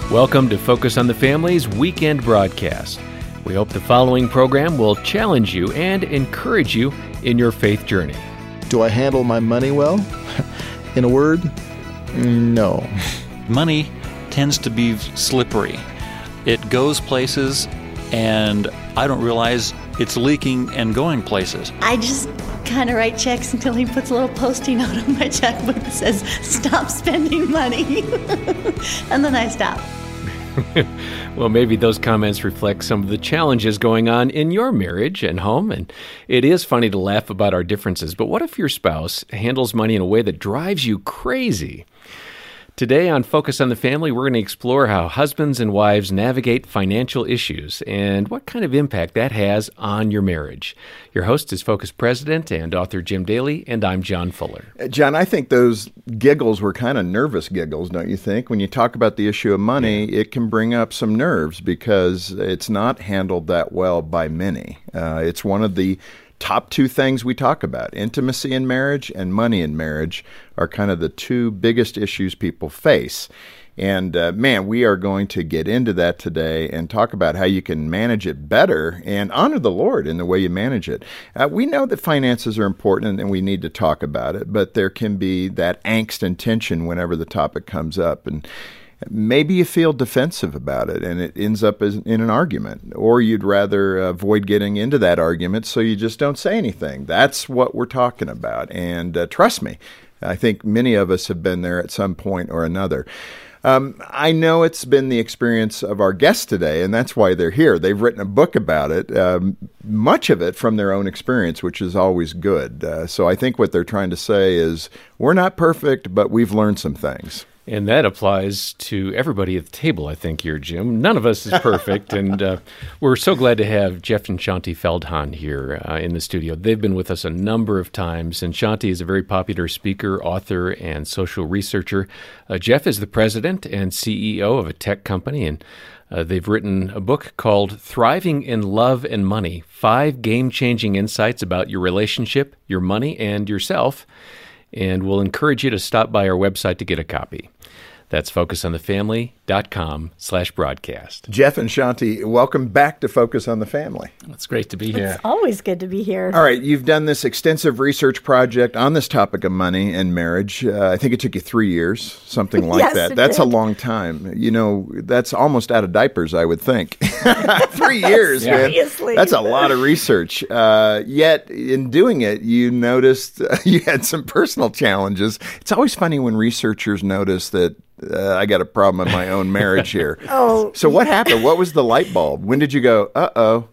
Welcome to Focus on the Family's weekend broadcast. We hope the following program will challenge you and encourage you in your faith journey. Do I handle my money well? In a word, no. Money tends to be slippery. It goes places, and I don't realize it's leaking and going places. I just kind of write checks until he puts a little Post-it note on my checkbook that says, "Stop spending money." And then I stop. Well, maybe those comments reflect some of the challenges going on in your marriage and home, and it is funny to laugh about our differences, but what if your spouse handles money in a way that drives you crazy? Today on Focus on the Family, we're going to explore how husbands and wives navigate financial issues and what kind of impact that has on your marriage. Your host is Focus President and author Jim Daly, and I'm John Fuller. John, I think those giggles were kind of nervous giggles, don't you think? When you talk about the issue of money, it can bring up some nerves because it's not handled that well by many. It's one of the top two things we talk about. Intimacy in marriage and money in marriage are kind of the two biggest issues people face. And man, we are going to get into that today and talk about how you can manage it better and honor the Lord in the way you manage it. We know that finances are important and we need to talk about it, but there can be that angst and tension whenever the topic comes up. And maybe you feel defensive about it and it ends up in an argument, or you'd rather avoid getting into that argument so you just don't say anything. That's what we're talking about. And trust me, I think many of us have been there at some point or another. I know it's been the experience of our guests today, and that's why they're here. They've written a book about it, much of it from their own experience, which is always good. So I think what they're trying to say is we're not perfect, but we've learned some things. And that applies to everybody at the table, I think, here, Jim. None of us is perfect, and we're so glad to have Jeff and Shaunti Feldhahn here in the studio. They've been with us a number of times, and Shaunti is a very popular speaker, author, and social researcher. Jeff is the president and CEO of a tech company, and they've written a book called Thriving in Love and Money, 5 Game-Changing Insights About Your Relationship, Your Money, and Yourself. And we'll encourage you to stop by our website to get a copy. That's focusonthefamily.com/broadcast. Jeff and Shaunti, welcome back to Focus on the Family. It's great to be here. It's always good to be here. All right, you've done this extensive research project on this topic of money and marriage. I think it took you 3 years, something like Yes, that. it That's did. a long time. You know, that's almost out of diapers, I would think. 3 years, man. Seriously. That's a lot of research. Yet, in doing it, you noticed you had some personal challenges. It's always funny when researchers notice that I got a problem in my own marriage here. So what happened? What was the light bulb? When did you go, uh-oh?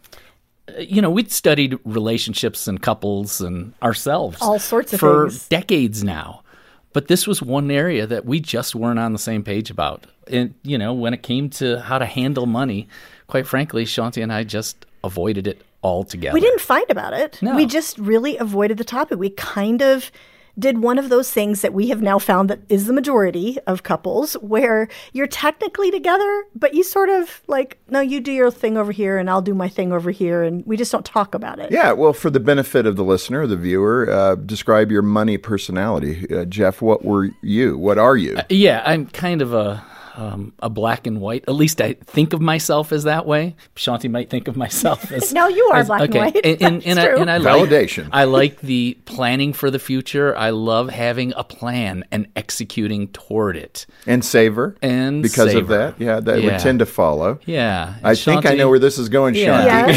We'd studied relationships and couples and ourselves. All sorts of for things. decades now. But this was one area that we just weren't on the same page about. And, when it came to how to handle money, quite frankly, Shaunti and I just avoided it altogether. We didn't fight about it. No. We just really avoided the topic. We kind of did one of those things that we have now found that is the majority of couples, where you're technically together, but you sort of like, no, you do your thing over here and I'll do my thing over here, and we just don't talk about it. Yeah, well, for the benefit of the listener, the viewer, describe your money personality. Jeff, what were you? What are you? I'm kind of a black and white. At least I think of myself as that way. Shaunti might think of myself as No, you are black and white. And I Validation. I like the planning for the future. I love having a plan and executing toward it. And savor. And because savor. of that. Yeah, that would tend to follow. Yeah. I think I know where this is going, Yeah.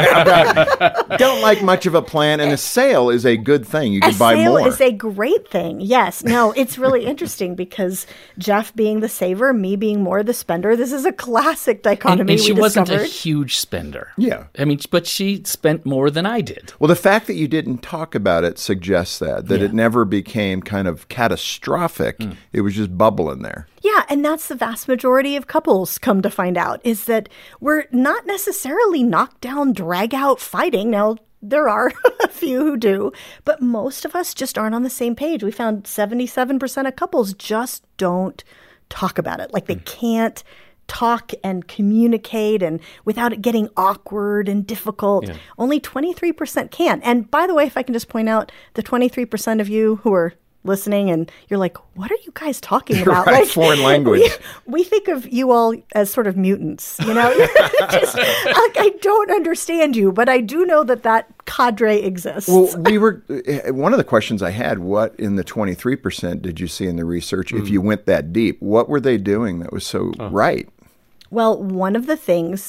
Shaunti. Don't like much of a plan, and a sale is a good thing. You can buy more. A sale is a great thing. Yes. No, it's really interesting because Jeff being the saver, me being more the spender, this is a classic dichotomy and she we wasn't discovered. a huge spender. Yeah. But she spent more than I did. Well, the fact that you didn't talk about it suggests that Yeah. it never became kind of catastrophic. It was just bubbling there. Yeah, and that's the vast majority of couples come to find out, is that we're not necessarily knocked down, drag out fighting. Now, there are a few who do, but most of us just aren't on the same page. We found 77% of couples just don't talk about it. Like they can't talk and communicate and without it getting awkward and difficult. Only 23% can. And by the way, if I can just point out, the 23% of you who are listening and you're like, what are you guys talking about? Right, Like, foreign language. We think of you all as sort of mutants, you know? Just, like, I don't understand you, but I do know that cadre exists. Well, one of the questions I had, what in the 23% did you see in the research, if you went that deep, what were they doing that was so right? Well, one of the things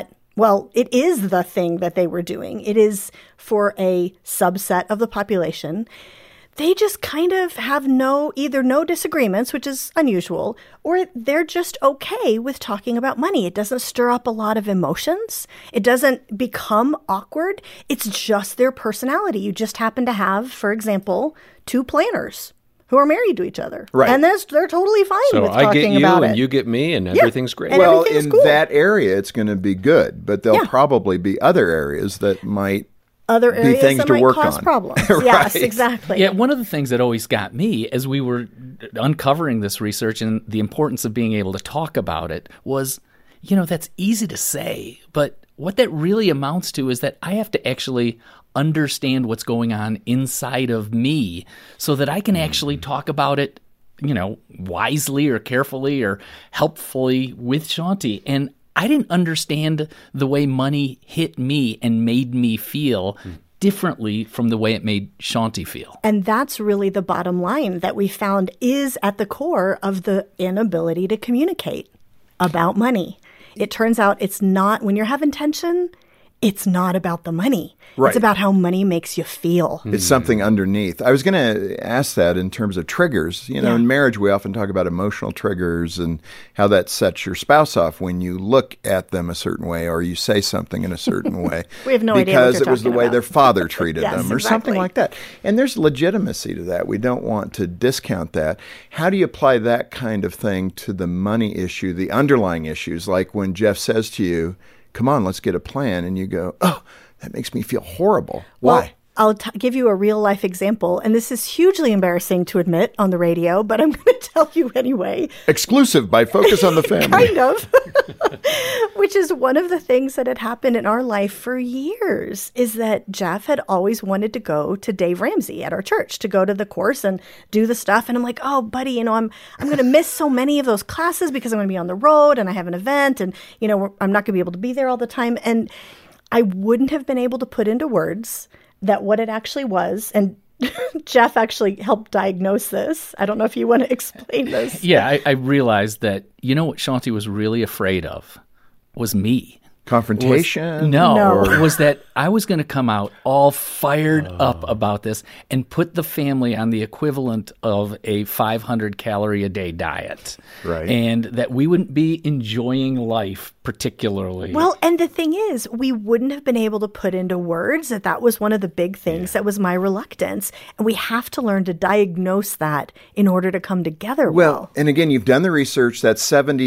it is the thing that they were doing. It is for a subset of the population. They just kind of have either no disagreements, which is unusual, or they're just okay with talking about money. It doesn't stir up a lot of emotions. It doesn't become awkward. It's just their personality. You just happen to have, for example, two planners who are married to each other. Right. And they're totally fine So with I talking get you about and it. you get me and everything's great. And Well, everything's in cool. that area, it's going to be good, but there'll probably be other areas that might Other areas things that to might work cause on. problems. Right. Yes, exactly. Yeah, one of the things that always got me as we were uncovering this research and the importance of being able to talk about it was, that's easy to say, but what that really amounts to is that I have to actually understand what's going on inside of me so that I can actually talk about it, wisely or carefully or helpfully with Shaunti. And I didn't understand the way money hit me and made me feel differently from the way it made Shaunti feel. And that's really the bottom line that we found is at the core of the inability to communicate about money. It turns out it's not, when you're having tension, it's not about the money. Right. It's about how money makes you feel. It's something underneath. I was going to ask that in terms of triggers. In marriage, we often talk about emotional triggers and how that sets your spouse off when you look at them a certain way or you say something in a certain way. We have no idea what because you're it was the talking way about. their father treated Yes, them or something exactly. like that. And there's legitimacy to that. We don't want to discount that. How do you apply that kind of thing to the money issue, the underlying issues, like when Jeff says to you, come on, let's get a plan, and you go, oh, that makes me feel horrible. Why? Well, I'll give you a real life example, and this is hugely embarrassing to admit on the radio, but I'm going to tell you anyway. Exclusive by Focus on the Family. Kind of. Which is one of the things that had happened in our life for years, is that Jeff had always wanted to go to Dave Ramsey at our church, to go to the course and do the stuff. And I'm like, oh, buddy, I'm going to miss so many of those classes because I'm going to be on the road and I have an event and, I'm not going to be able to be there all the time. And I wouldn't have been able to put into words that what it actually was. And Jeff actually helped diagnose this. I don't know if you want to explain this. Yeah, I realized that, what Shaunti was really afraid of was me. Confrontation? No. Was that I was going to come out all fired up about this and put the family on the equivalent of a 500 calorie a day diet. Right. And that we wouldn't be enjoying life particularly. Well, and the thing is, we wouldn't have been able to put into words that was one of the big things that was my reluctance. And we have to learn to diagnose that in order to come together well. And again, you've done the research. That's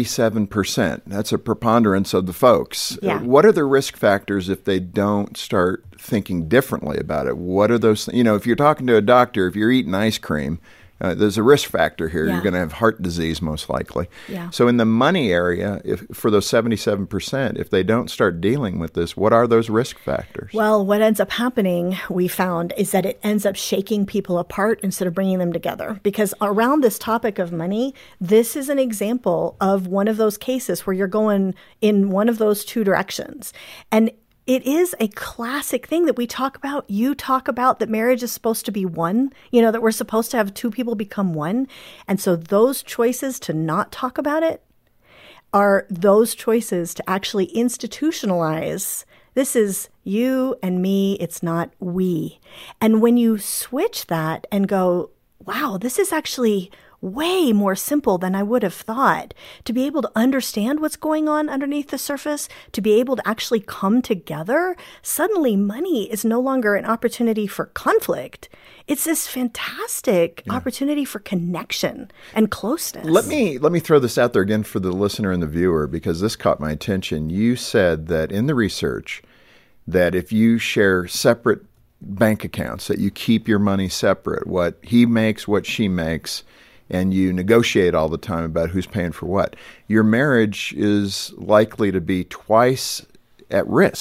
77%. That's a preponderance of the folks. Yeah. What are the risk factors if they don't start thinking differently about it? What are those? If you're talking to a doctor, if you're eating ice cream, there's a risk factor here. Yeah. You're going to have heart disease most likely. Yeah. So in the money area, for those 77%, if they don't start dealing with this, what are those risk factors? Well, what ends up happening, we found, is that it ends up shaking people apart instead of bringing them together. Because around this topic of money, this is an example of one of those cases where you're going in one of those two directions. And it is a classic thing that we talk about. You talk about that marriage is supposed to be one, that we're supposed to have two people become one. And so those choices to not talk about it are those choices to actually institutionalize. This is you and me. It's not we. And when you switch that and go, wow, this is actually way more simple than I would have thought, to be able to understand what's going on underneath the surface, to be able to actually come together, suddenly money is no longer an opportunity for conflict. It's this fantastic opportunity for connection and closeness. Let me throw this out there again for the listener and the viewer, because this caught my attention. You said that in the research that if you share separate bank accounts, that you keep your money separate, what he makes, what she makes, and you negotiate all the time about who's paying for what, your marriage is likely to be twice at risk.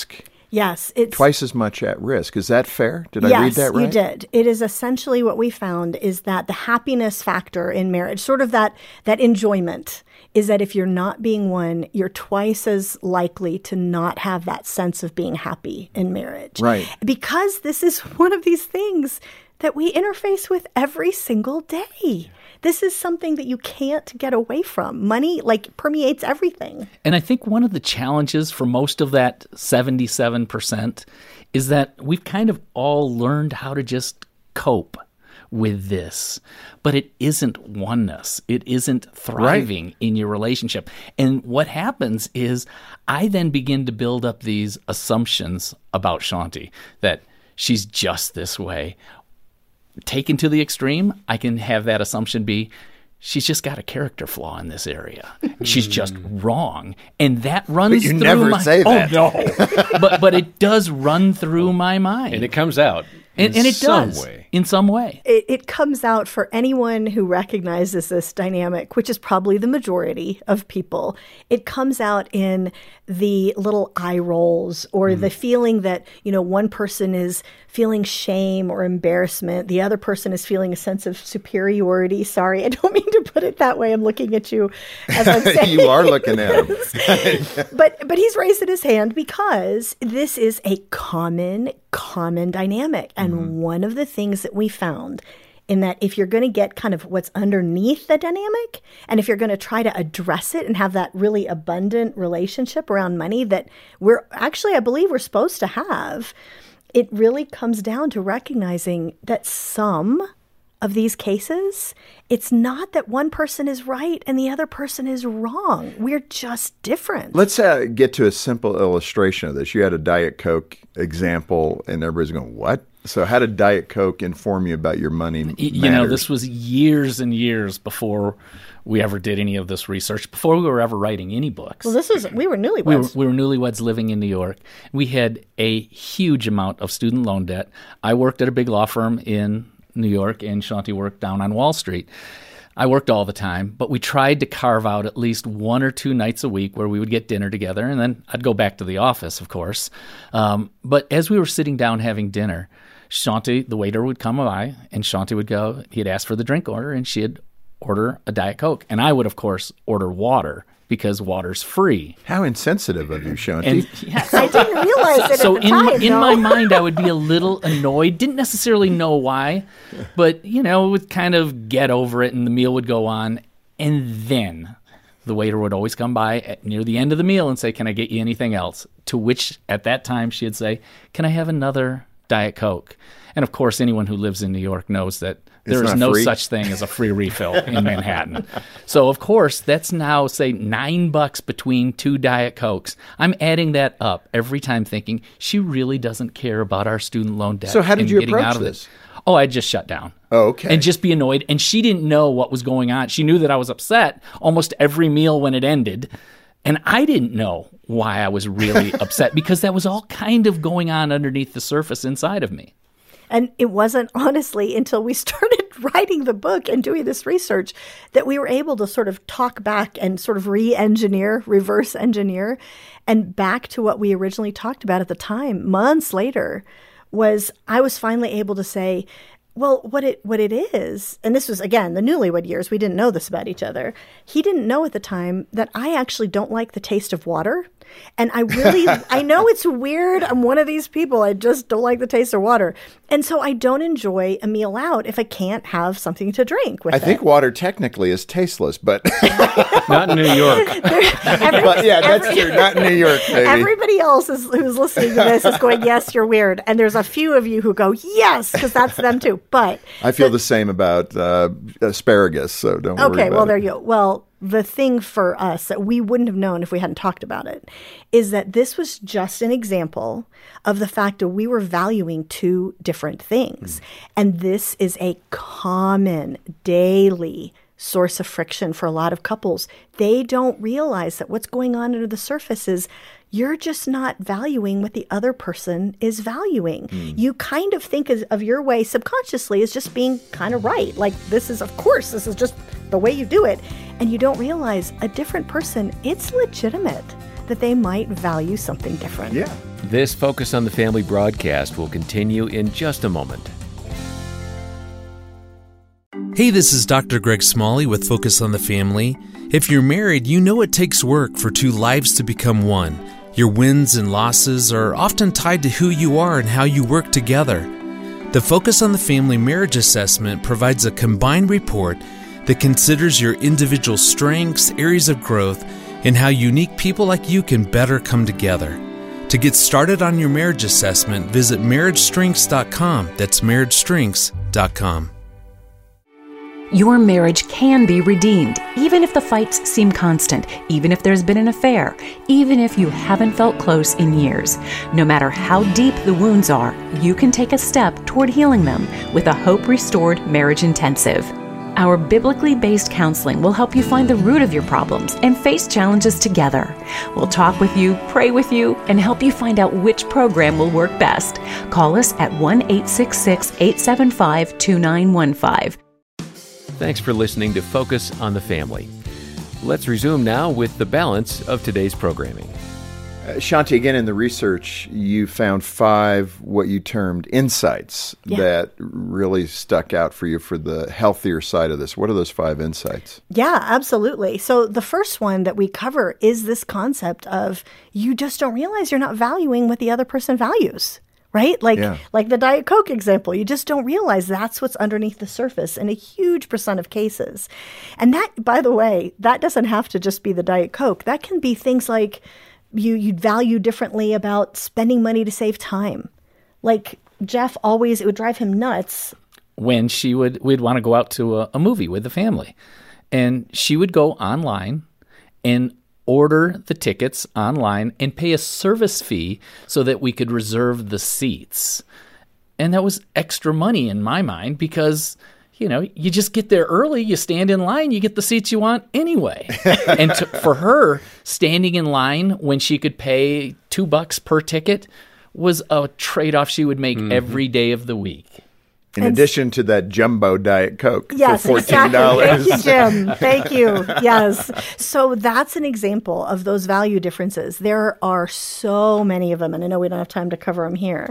Yes, it's Twice as much at risk. Is that fair? Did I read that right? Yes, you did. It is essentially what we found is that the happiness factor in marriage, sort of that enjoyment, is that if you're not being one, you're twice as likely to not have that sense of being happy in marriage. Right. Because this is one of these things that we interface with every single day. This is something that you can't get away from. Money, permeates everything. And I think one of the challenges for most of that 77% is that we've kind of all learned how to just cope with this. But it isn't oneness. It isn't thriving in your relationship. And what happens is I then begin to build up these assumptions about Shanti, that she's just this way. Taken to the extreme, I can have that assumption be, she's just got a character flaw in this area. She's just wrong. And that runs But you through never my... say that. Oh, no. but it does run through my mind. And it comes out and it some does, way. in some way. It comes out for anyone who recognizes this dynamic, which is probably the majority of people. It comes out in the little eye rolls or the feeling that, one person is feeling shame or embarrassment. The other person is feeling a sense of superiority. Sorry, I don't mean to put it that way. I'm looking at you as I'm saying. You are looking at him. But he's raised his hand because this is a common dynamic. And one of the things that we found in that if you're going to get kind of what's underneath the dynamic, and if you're going to try to address it and have that really abundant relationship around money that I believe we're supposed to have, it really comes down to recognizing that some of these cases, it's not that one person is right and the other person is wrong. We're just different. Let's get to a simple illustration of this. You had a Diet Coke example, and everybody's going, what? So how did Diet Coke inform you about your money matters? This was years and years before we ever did any of this research, before we were ever writing any books. Well, we were newlyweds. We were newlyweds living in New York. We had a huge amount of student loan debt. I worked at a big law firm in New York, and Shanti worked down on Wall Street. I worked all the time, but we tried to carve out at least 1 or 2 nights a week where we would get dinner together, and then I'd go back to the office, of course. But as we were sitting down having dinner, Shanti, the waiter, would come by, and Shanti would go, he'd ask for the drink order, and she'd order a Diet Coke. And I would, of course, order water, because water's free. How insensitive of you, Shanti. And, yeah, I didn't realize it so at the time. in my mind, I would be a little annoyed. Didn't necessarily know why, but would kind of get over it, and the meal would go on. And then the waiter would always come by near the end of the meal and say, "Can I get you anything else?" To which, at that time, she'd say, "Can I have another Diet Coke?" And of course, anyone who lives in New York knows that there is no such thing as a free refill in Manhattan. So, of course, that's now, say, $9 between 2 Diet Cokes. I'm adding that up every time thinking, she really doesn't care about our student loan debt. So how did you getting approach out of this? It. Oh, I'd just shut down. Oh, okay. And just be annoyed. And she didn't know what was going on. She knew that I was upset almost every meal when it ended. And I didn't know why I was really upset, because that was all kind of going on underneath the surface inside of me. And it wasn't, honestly, until we started writing the book and doing this research that we were able to sort of talk back and sort of reverse engineer, and back to what we originally talked about at the time, months later, was I was finally able to say, well, what it is, and this was, again, the newlywed years, we didn't know this about each other. He didn't know at the time that I actually don't like the taste of water. And I know it's weird. I'm one of these people. I just don't like the taste of water. And so I don't enjoy a meal out if I can't have something to drink with it. I think water technically is tasteless, but not in New York. But yeah, that's true. Not in New York, baby. Everybody else who's listening to this is going, yes, you're weird. And there's a few of you who go, yes, because that's them too. But I feel the same about asparagus, so don't worry about it. Okay, well, there you go. Well, the thing for us that we wouldn't have known if we hadn't talked about it is that this was just an example of the fact that we were valuing 2 different things. And this is a common daily source of friction for a lot of couples. They don't realize that what's going on under the surface is you're just not valuing what the other person is valuing. You kind of think of your way subconsciously as just being kind of right. Like, this is just the way you do it. And you don't realize a different person, it's legitimate that they might value something different. Yeah. This Focus on the Family broadcast will continue in just a moment. Hey, this is Dr. Greg Smalley with Focus on the Family. If you're married, you know it takes work for two lives to become one. Your wins and losses are often tied to who you are and how you work together. The Focus on the Family Marriage Assessment provides a combined report that considers your individual strengths, areas of growth, and how unique people like you can better come together. To get started on your marriage assessment, visit marriagestrengths.com. That's marriagestrengths.com. Your marriage can be redeemed, even if the fights seem constant, even if there's been an affair, even if you haven't felt close in years. No matter how deep the wounds are, you can take a step toward healing them with a Hope Restored Marriage Intensive. Our biblically based counseling will help you find the root of your problems and face challenges together. We'll talk with you, pray with you, and help you find out which program will work best. Call us at 1-866-875-2915. Thanks for listening to Focus on the Family. Let's resume now with the balance of today's programming. Shanti, again, in the research, you found 5 what you termed insights that really stuck out for you for the healthier side of this. What are those 5 insights? Yeah, absolutely. So the first one that we cover is this concept of you just don't realize you're not valuing what the other person values. Right? Like the Diet Coke example, you just don't realize that's what's underneath the surface in a huge % of cases. And that, by the way, that doesn't have to just be the Diet Coke. That can be things like you'd value differently about spending money to save time. Like Jeff it would drive him nuts. When we'd want to go out to a movie with the family. And she would go online and order the tickets online and pay a service fee so that we could reserve the seats. And that was extra money in my mind because, you just get there early, you stand in line, you get the seats you want anyway. And for her, standing in line when she could pay $2 per ticket was a trade-off she would make every day of the week. In addition to that jumbo Diet Coke for $14. Exactly. Thank you, Jim. Thank you. Yes. So that's an example of those value differences. There are so many of them, and I know we don't have time to cover them here.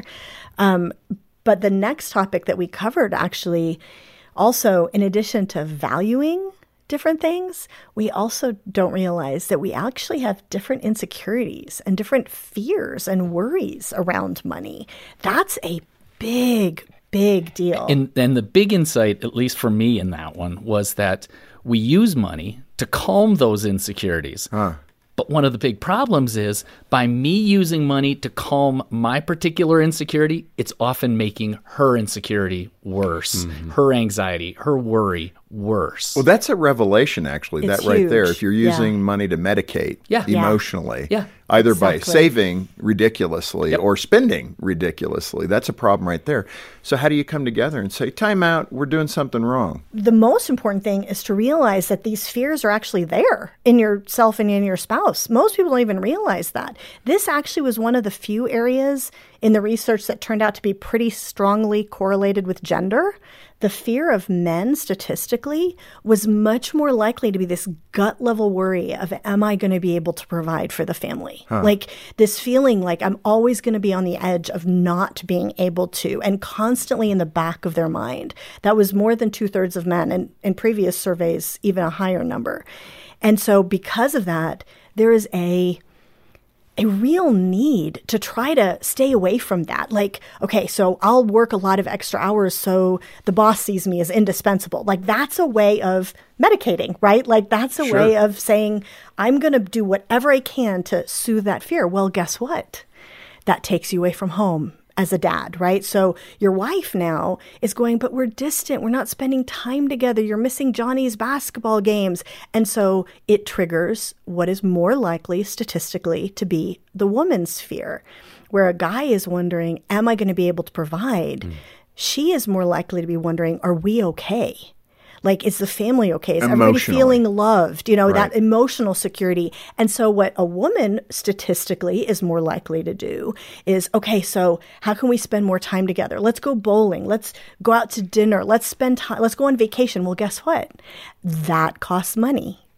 But the next topic that we covered actually also, in addition to valuing different things, we also don't realize that we actually have different insecurities and different fears and worries around money. That's a big deal. And the big insight, at least for me in that one, was that we use money to calm those insecurities. But one of the big problems is by me using money to calm my particular insecurity, it's often making her insecurity worse, her anxiety, her worry worse. Well, that's a revelation, actually, It's that right huge. there. If you're using money to medicate emotionally, either by Exactly. saving ridiculously or spending ridiculously, that's a problem right there. So how do you come together and say, time out, we're doing something wrong? The most important thing is to realize that these fears are actually there in yourself and in your spouse. Most people don't even realize that. This actually was one of the few areas in the research that turned out to be pretty strongly correlated with gender. The fear of men statistically was much more likely to be this gut level worry of, am I going to be able to provide for the family? Like this feeling like I'm always going to be on the edge of not being able to, and constantly in the back of their mind. That was more than 2/3 of men, and in previous surveys, even a higher number. And so because of that, there is a real need to try to stay away from that. Like, okay, so I'll work a lot of extra hours so the boss sees me as indispensable. Like that's a way of medicating, right? Like that's a way of saying, I'm going to do whatever I can to soothe that fear. Well, guess what? That takes you away from home as a dad, right? So your wife now is going, but we're distant. We're not spending time together. You're missing Johnny's basketball games. And so it triggers what is more likely statistically to be the woman's fear, where a guy is wondering, am I going to be able to provide? She is more likely to be wondering, are we okay? Like, is the family okay? Is everybody feeling loved? That emotional security. And so what a woman statistically is more likely to do is, okay, so how can we spend more time together? Let's go bowling. Let's go out to dinner. Let's spend time. Let's go on vacation. Well, guess what? That costs money.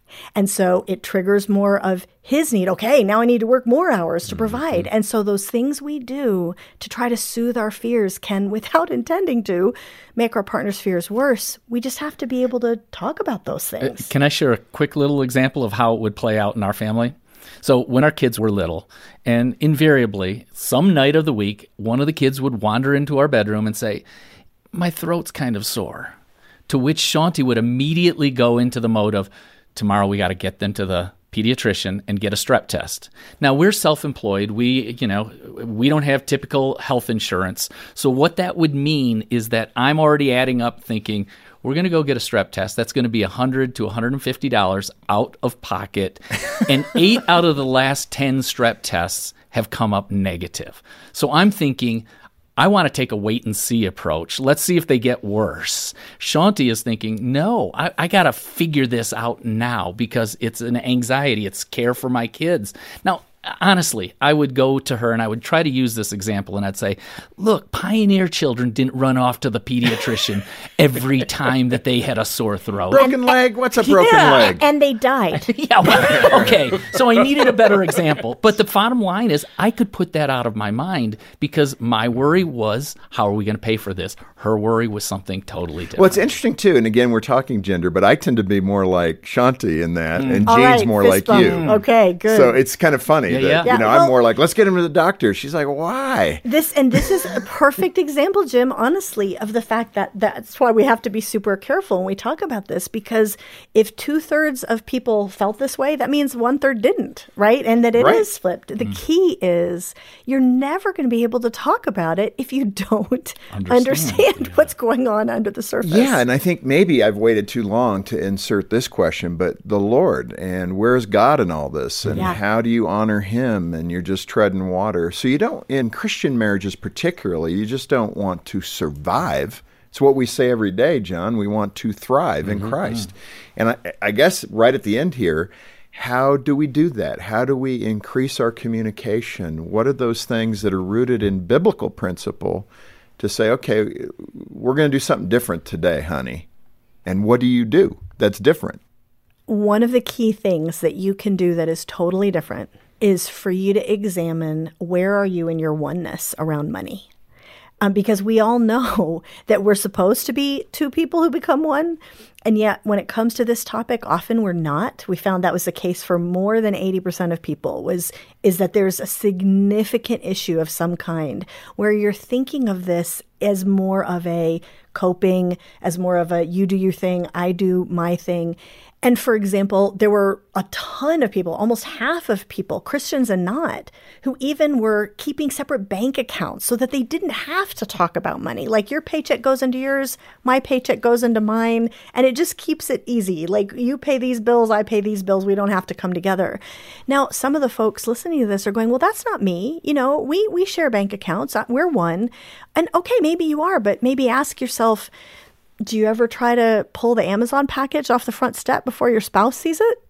And so it triggers more of his need. Okay, now I need to work more hours to provide. And so those things we do to try to soothe our fears can, without intending to, make our partner's fears worse. We just have to be able to talk about those things. Can I share a quick little example of how it would play out in our family? So when our kids were little, and invariably, some night of the week, one of the kids would wander into our bedroom and say, "My throat's kind of sore." To which Shaunti would immediately go into the mode of, "Tomorrow we got to get them to the pediatrician and get a strep test." Now, we're self-employed. We don't have typical health insurance. So what that would mean is that I'm already adding up thinking, we're going to go get a strep test. That's going to be $100 to $150 out of pocket. And 8 out of the last 10 strep tests have come up negative. So I'm thinking, I want to take a wait-and-see approach. Let's see if they get worse. Shaunti is thinking, no, I got to figure this out now because it's an anxiety. It's care for my kids. Now, honestly, I would go to her and I would try to use this example and I'd say, look, pioneer children didn't run off to the pediatrician every time that they had a sore throat. Broken leg? What's a broken leg? And they died. Yeah, well, okay. So I needed a better example. But the bottom line is I could put that out of my mind because my worry was, how are we going to pay for this? Her worry was something totally different. Well, it's interesting, too, and again, we're talking gender, but I tend to be more like Shaunti in that, and All Jean's right, more fist like bump. you. Okay, good. So it's kind of funny that, Yeah. I'm more like, let's get him to the doctor. She's like, why? This is a perfect example, Jim, honestly, of the fact that that's why we have to be super careful when we talk about this, because if 2/3 of people felt this way, that means 1/3 didn't, right? And that it is flipped. The key is you're never going to be able to talk about it if you don't understand what's going on under the surface. Yeah, and I think maybe I've waited too long to insert this question, but the Lord, and where's God in all this? And how do you honor him? And you're just treading water. So you don't, in Christian marriages particularly, you just don't want to survive. It's what we say every day, John. We want to thrive in Christ. And I guess right at the end here, how do we do that? How do we increase our communication? What are those things that are rooted in biblical principle to say, okay, we're going to do something different today, honey? And what do you do that's different? One of the key things that you can do that is totally different is for you to examine where are you in your oneness around money. Because we all know that we're supposed to be two people who become one. And yet when it comes to this topic, often we're not. We found that was the case for more than 80% of people is that there's a significant issue of some kind where you're thinking of this as more of a coping, as more of a you do your thing, I do my thing. And for example, there were a ton of people, almost half of people, Christians and not, who even were keeping separate bank accounts so that they didn't have to talk about money. Like your paycheck goes into yours, my paycheck goes into mine, and it just keeps it easy. Like you pay these bills, I pay these bills, we don't have to come together. Now, some of the folks listening to this are going, well, that's not me. You know, we share bank accounts, we're one. And okay, maybe you are, but maybe ask yourself, do you ever try to pull the Amazon package off the front step before your spouse sees it?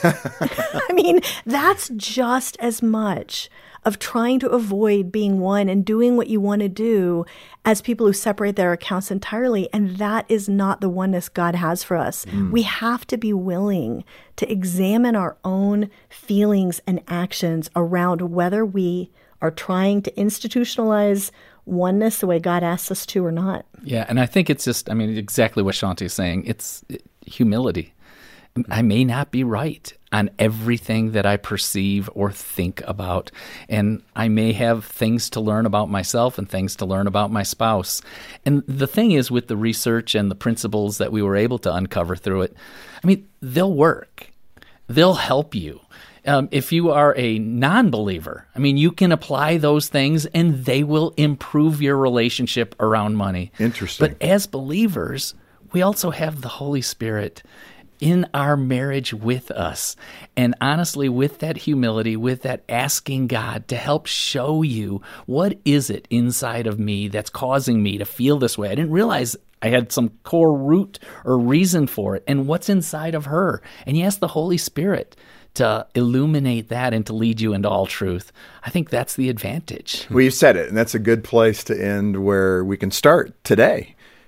I mean, that's just as much of trying to avoid being one and doing what you want to do as people who separate their accounts entirely. And that is not the oneness God has for us. We have to be willing to examine our own feelings and actions around whether we are trying to institutionalize oneness the way God asks us to or not. Yeah, and I think it's just, exactly what Shaunti is saying. It's humility. I may not be right on everything that I perceive or think about, and I may have things to learn about myself and things to learn about my spouse. And the thing is, with the research and the principles that we were able to uncover through it, they'll work. They'll help you. If you are a non-believer, you can apply those things and they will improve your relationship around money. Interesting. But as believers, we also have the Holy Spirit in our marriage with us. And honestly, with that humility, with that asking God to help show you what is it inside of me that's causing me to feel this way. I didn't realize I had some core root or reason for it. And what's inside of her? And you ask the Holy Spirit to illuminate that and to lead you into all truth. I think that's the advantage. Well, you said it, and that's a good place to end where we can start today.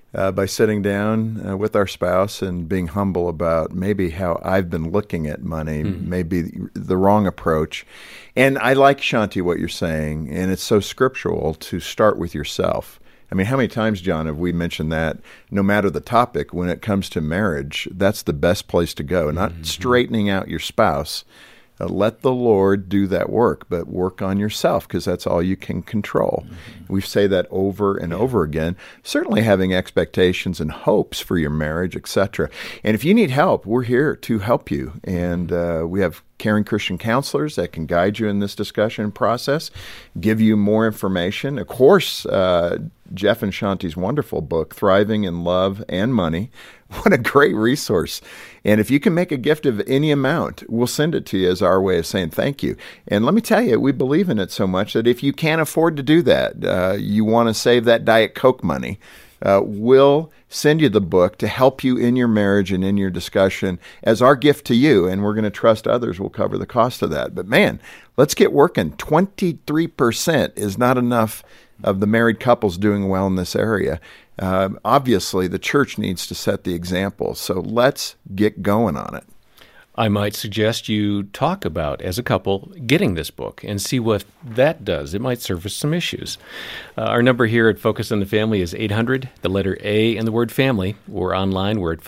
by sitting down with our spouse and being humble about maybe how I've been looking at money, maybe the wrong approach. And I like, Shanti, what you're saying, and it's so scriptural to start with yourself. I mean, how many times, John, have we mentioned that no matter the topic, when it comes to marriage, that's the best place to go, not straightening out your spouse. Let the Lord do that work, but work on yourself because that's all you can control. We say that over and over again, certainly having expectations and hopes for your marriage, etc. And if you need help, we're here to help you. And we have caring Christian counselors that can guide you in this discussion process, give you more information. Of course, Jeff and Shanti's wonderful book, Thriving in Love and Money. What a great resource. And if you can make a gift of any amount, we'll send it to you as our way of saying thank you. And let me tell you, we believe in it so much that if you can't afford to do that, you want to save that Diet Coke money, we'll send you the book to help you in your marriage and in your discussion as our gift to you. And we're going to trust others will cover the cost of that. But man, let's get working. 23% is not enough of the married couples doing well in this area. Obviously, the church needs to set the example. So let's get going on it. I might suggest you talk about, as a couple, getting this book and see what that does. It might surface some issues. Our number here at Focus on the Family is 800, the letter A and the word family, or online, we're at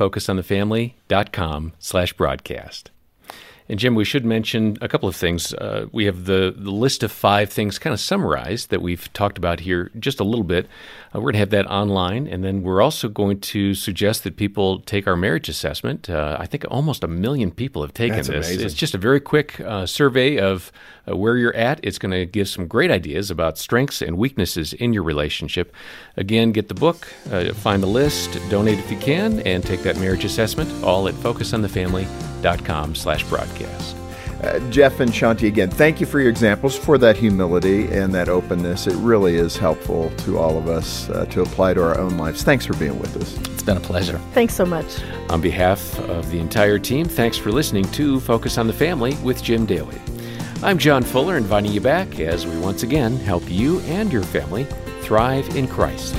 focusonthefamily.com/broadcast. And Jim, we should mention a couple of things. We have the list of 5 things kind of summarized that we've talked about here just a little bit. We're going to have that online, and then we're also going to suggest that people take our marriage assessment. I think almost 1 million people have taken That's this. amazing. It's just a very quick survey of where you're at. It's going to give some great ideas about strengths and weaknesses in your relationship. Again, get the book, find the list, donate if you can, and take that marriage assessment, all at focusonthefamily.com/broadcast. Jeff and Shanti, again, thank you for your examples, for that humility and that openness. It really is helpful to all of us to apply to our own lives. Thanks for being with us. It's been a pleasure. Thanks so much. On behalf of the entire team, thanks for listening to Focus on the Family with Jim Daly. I'm John Fuller, inviting you back as we once again help you and your family thrive in Christ.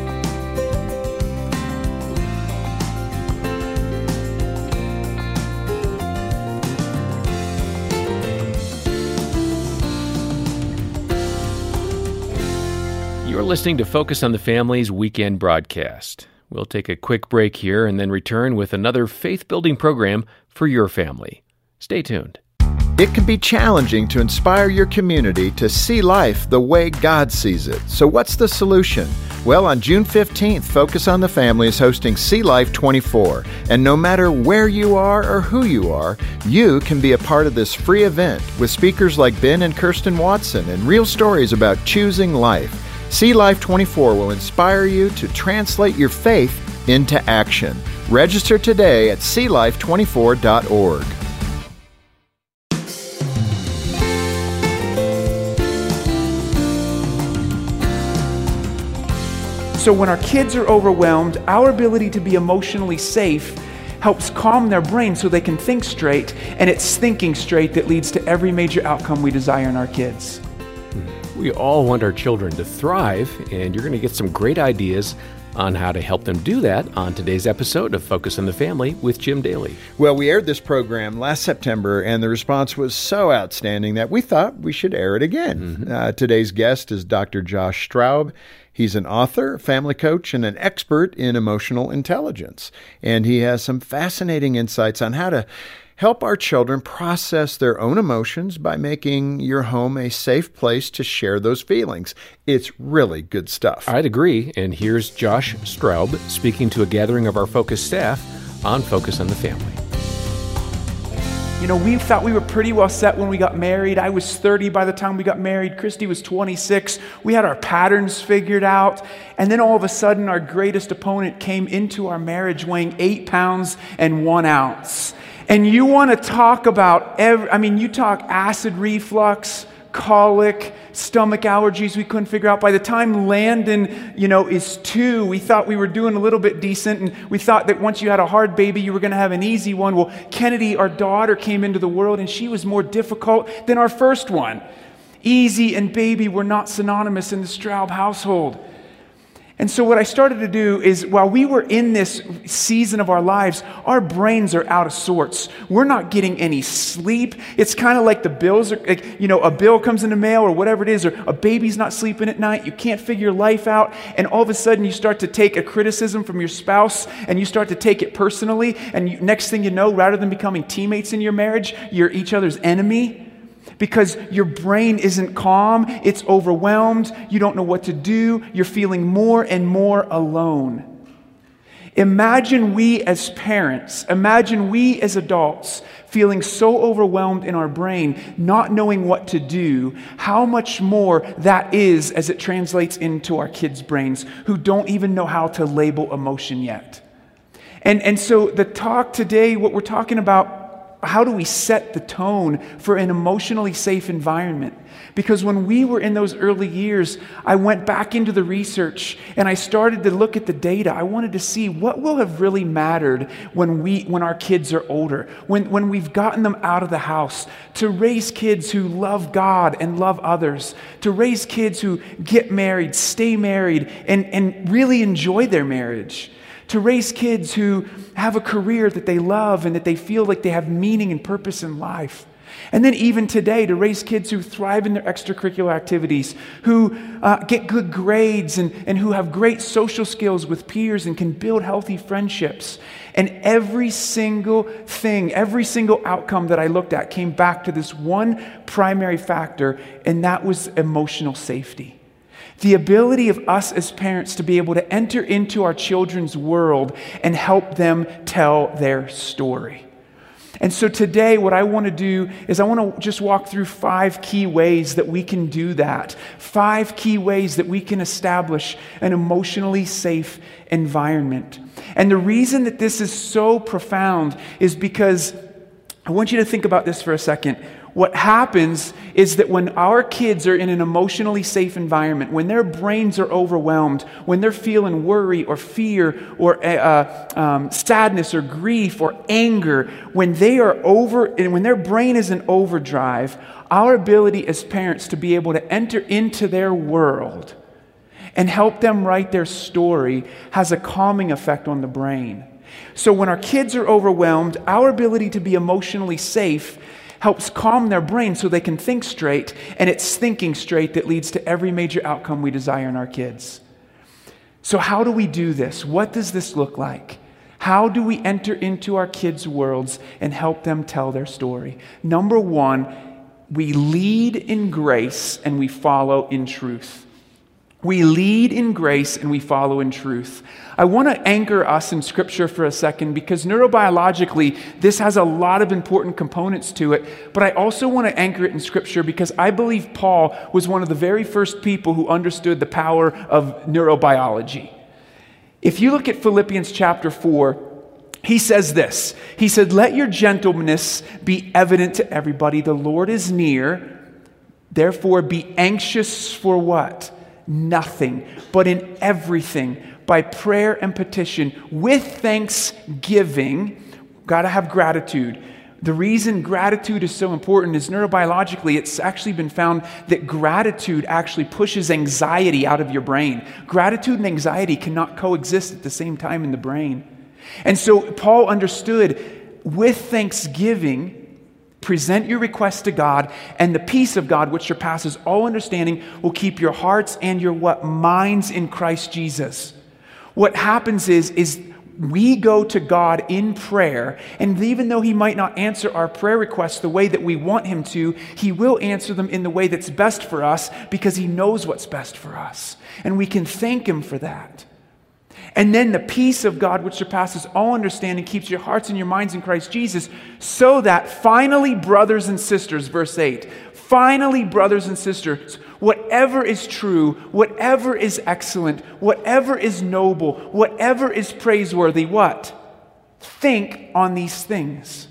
You're listening to Focus on the Family's weekend broadcast. We'll take a quick break here and then return with another faith-building program for your family. Stay tuned. It can be challenging to inspire your community to see life the way God sees it. So what's the solution? Well, on June 15th, Focus on the Family is hosting See Life 24. And no matter where you are or who you are, you can be a part of this free event with speakers like Ben and Kirsten Watson and real stories about choosing life. See Life 24 will inspire you to translate your faith into action. Register today at seelife24.org. So when our kids are overwhelmed, our ability to be emotionally safe helps calm their brain so they can think straight, and it's thinking straight that leads to every major outcome we desire in our kids. We all want our children to thrive, and you're going to get some great ideas on how to help them do that on today's episode of Focus on the Family with Jim Daly. Well, we aired this program last September, and the response was so outstanding that we thought we should air it again. Today's guest is Dr. Josh Straub. He's an author, family coach, and an expert in emotional intelligence. And he has some fascinating insights on how to help our children process their own emotions by making your home a safe place to share those feelings. It's really good stuff. I'd agree. And here's Josh Straub speaking to a gathering of our Focus staff on Focus on the Family. You know, we thought we were pretty well set when we got married. I was 30 by the time we got married. Christy was 26. We had our patterns figured out. And then all of a sudden, our greatest opponent came into our marriage weighing 8 pounds and 1 ounce. And you want to talk about, you talk acid reflux, colic, stomach allergies we couldn't figure out. By the time Landon, is 2, we thought we were doing a little bit decent, and we thought that once you had a hard baby, you were going to have an easy one. Well, Kennedy, our daughter, came into the world, and she was more difficult than our first one. Easy and baby were not synonymous in the Straub household. And so what I started to do is, while we were in this season of our lives, our brains are out of sorts. We're not getting any sleep. It's kind of like the bills are, a bill comes in the mail or whatever it is, or a baby's not sleeping at night. You can't figure your life out. And all of a sudden you start to take a criticism from your spouse and you start to take it personally. And next thing you know, rather than becoming teammates in your marriage, you're each other's enemy. Because your brain isn't calm, it's overwhelmed, you don't know what to do, you're feeling more and more alone. Imagine we as parents, imagine we as adults feeling so overwhelmed in our brain, not knowing what to do, how much more that is as it translates into our kids' brains who don't even know how to label emotion yet. And so the talk today, what we're talking about, how do we set the tone for an emotionally safe environment? Because when we were in those early years, I went back into the research and I started to look at the data. I wanted to see what will have really mattered when our kids are older, when we've gotten them out of the house, to raise kids who love God and love others, to raise kids who get married, stay married, and really enjoy their marriage. To raise kids who have a career that they love and that they feel like they have meaning and purpose in life. And then even today, to raise kids who thrive in their extracurricular activities, who get good grades and who have great social skills with peers and can build healthy friendships. And every single thing, every single outcome that I looked at came back to this one primary factor, and that was emotional safety. The ability of us as parents to be able to enter into our children's world and help them tell their story. And so today what I want to do is I want to just walk through 5 key ways that we can do that. 5 key ways that we can establish an emotionally safe environment. And the reason that this is so profound is because I want you to think about this for a second. What happens is that when our kids are in an emotionally safe environment, when their brains are overwhelmed, when they're feeling worry or fear or sadness or grief or anger, when their brain is in overdrive, our ability as parents to be able to enter into their world and help them write their story has a calming effect on the brain. So when our kids are overwhelmed, our ability to be emotionally safe helps calm their brain so they can think straight, and it's thinking straight that leads to every major outcome we desire in our kids. So how do we do this? What does this look like? How do we enter into our kids' worlds and help them tell their story? Number 1, we lead in grace and we follow in truth. We lead in grace and we follow in truth. I want to anchor us in Scripture for a second because neurobiologically, this has a lot of important components to it, but I also want to anchor it in Scripture because I believe Paul was one of the very first people who understood the power of neurobiology. If you look at Philippians chapter 4, he says this. He said, "Let your gentleness be evident to everybody. The Lord is near. Therefore, be anxious for" what? Nothing, but in everything, by prayer and petition, with thanksgiving. Got to have gratitude. The reason gratitude is so important is neurobiologically, it's actually been found that gratitude actually pushes anxiety out of your brain. Gratitude and anxiety cannot coexist at the same time in the brain. And so Paul understood, with thanksgiving, present your requests to God, and the peace of God, which surpasses all understanding, will keep your hearts and your minds in Christ Jesus. What happens is we go to God in prayer, and even though He might not answer our prayer requests the way that we want Him to, He will answer them in the way that's best for us because He knows what's best for us. And we can thank Him for that. And then the peace of God, which surpasses all understanding, keeps your hearts and your minds in Christ Jesus, so that finally, brothers and sisters, verse 8, finally, brothers and sisters, whatever is true, whatever is excellent, whatever is noble, whatever is praiseworthy, what? Think on these things.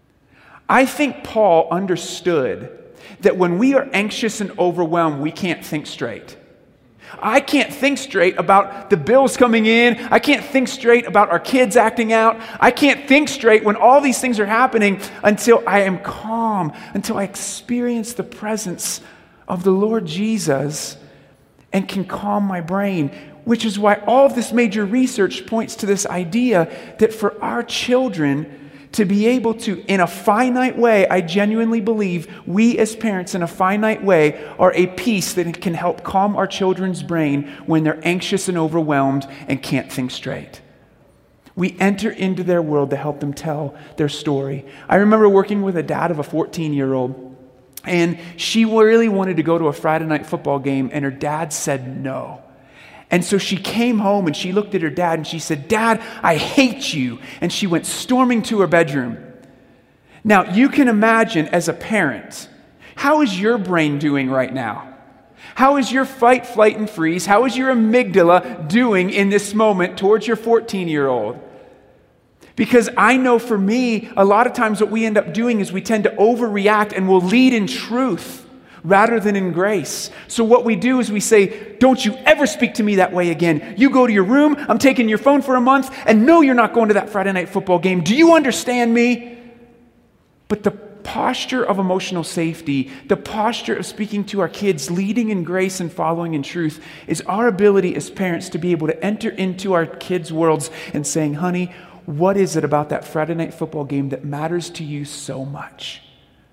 I think Paul understood that when we are anxious and overwhelmed, we can't think straight. I can't think straight about the bills coming in. I can't think straight about our kids acting out. I can't think straight when all these things are happening until I am calm, until I experience the presence of the Lord Jesus and can calm my brain. which is why all of this major research points to this idea that for our children to be able to, in a finite way, I genuinely believe we as parents in a finite way are a piece that can help calm our children's brain when they're anxious and overwhelmed and can't think straight. We enter into their world to help them tell their story. I remember working with a dad of a 14-year-old, and she really wanted to go to a Friday night football game, and her dad said no. And so she came home and she looked at her dad and she said, "Dad, I hate you." And she went storming to her bedroom. Now, you can imagine as a parent, how is your brain doing right now? How is your fight, flight, and freeze? How is your amygdala doing in this moment towards your 14-year-old? Because I know for me, a lot of times what we end up doing is we tend to overreact and we'll lead in truth rather than in grace. So what we do is we say, "Don't you ever speak to me that way again. You go to your room, I'm taking your phone for a month, and no, you're not going to that Friday night football game. Do you understand me?" But the posture of emotional safety, the posture of speaking to our kids, leading in grace and following in truth, is our ability as parents to be able to enter into our kids' worlds and saying, "Honey, what is it about that Friday night football game that matters to you so much?"